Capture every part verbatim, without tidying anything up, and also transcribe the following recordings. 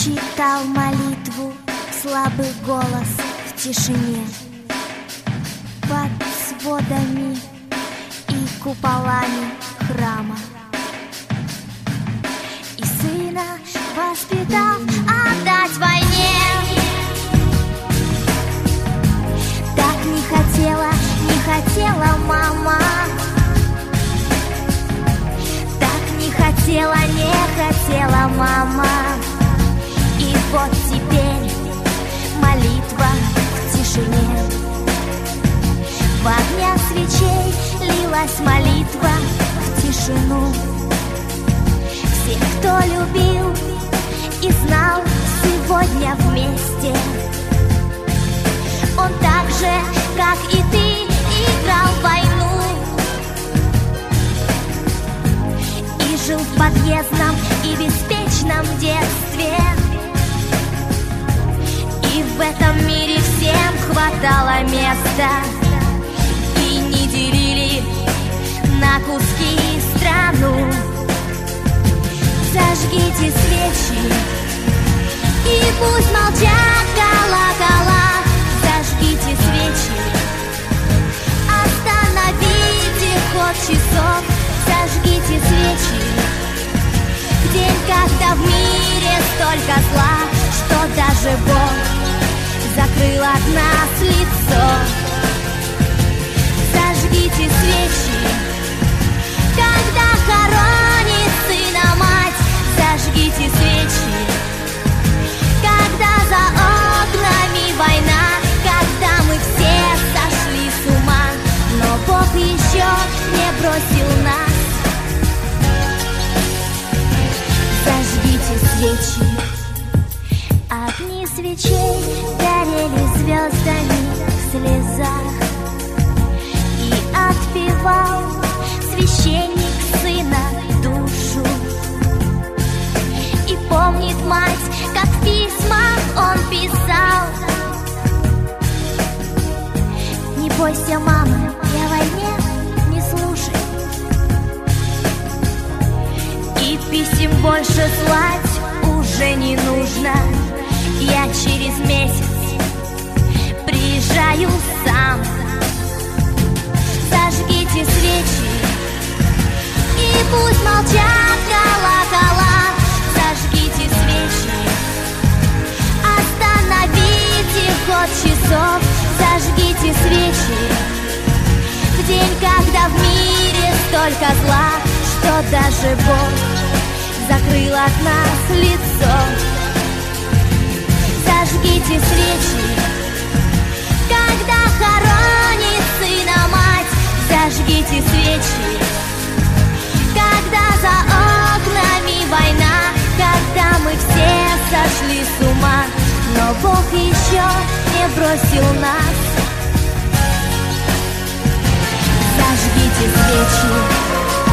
читал молитву слабый голос в тишине. Под сводами и куполами храма. И сына воспитал отдать войне. Так не хотела, не хотела мама. Так не хотела, не хотела мама. И вот теперь молитва в тишине. В огнях свечей лилась молитва в тишину. Все, кто любил и знал, сегодня вместе. Он так же, как и ты, играл в войну и жил в подъездном и беспечном детстве. И в этом мире всем хватало места. И не делили на куски страну. Зажгите свечи, и пусть молчат колокола. Зажгите свечи, остановите ход часов. Зажгите свечи в день, когда в мире столько зла, что даже Бог закрыл от нас лицо. Зажгите свечи, когда хоронит сына мать. Зажгите свечи, когда за окнами война, когда мы все сошли с ума, но Бог еще не бросил нас. Зажгите свечи. Огни свечей горели звездами в слезах. И отпевал священник сына душу. И помнит мать, как в письмах он писал: не бойся, мама, я о войне не слушай. И писем больше слать уже не нужно. Я через месяц приезжаю сам. Зажгите свечи, и пусть молчат колокола. Зажгите свечи, остановите ход часов. Зажгите свечи в день, когда в мире столько зла, что даже Бог закрыл от нас лицо. Зажгите свечи, когда хоронит сына мать. Зажгите свечи, когда за окнами война, когда мы все сошли с ума, но Бог еще не бросил нас. Зажгите свечи.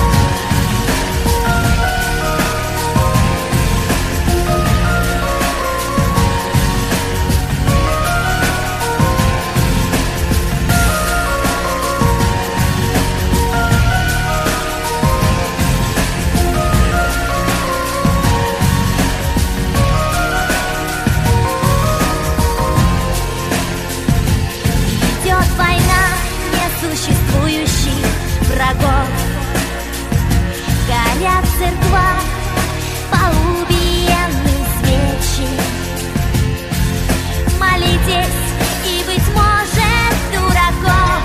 Существующих врагов. Горят в церквах поубиенные свечи. Молитесь, и, быть может, дураков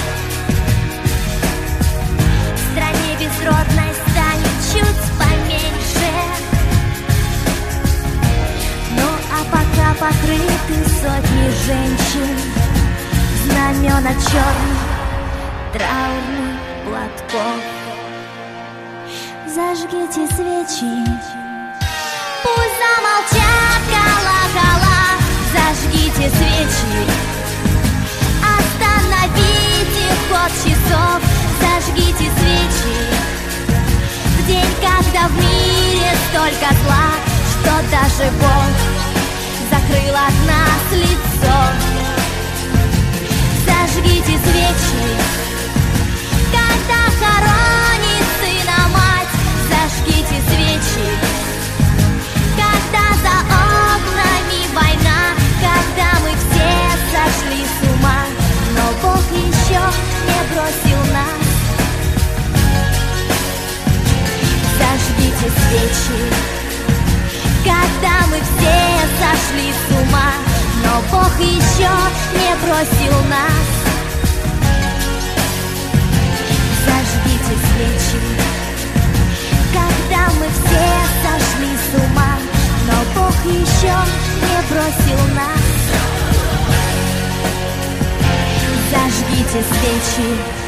в стране безродной станет чуть поменьше. Ну а пока покрыты сотни женщин знамена черных траурных платков. Зажгите свечи, пусть замолчат колокола. Зажгите свечи, остановите ход часов. Зажгите свечи в день, когда в мире столько зла, что даже Бог закрыл от нас лицо. Зажгите свечи, когда хоронит сына мать. Зажгите свечи, когда за еще не бросил нас. Зажгите свечи, когда мы все сошли с ума, но Бог еще не бросил нас. Зажгите свечи,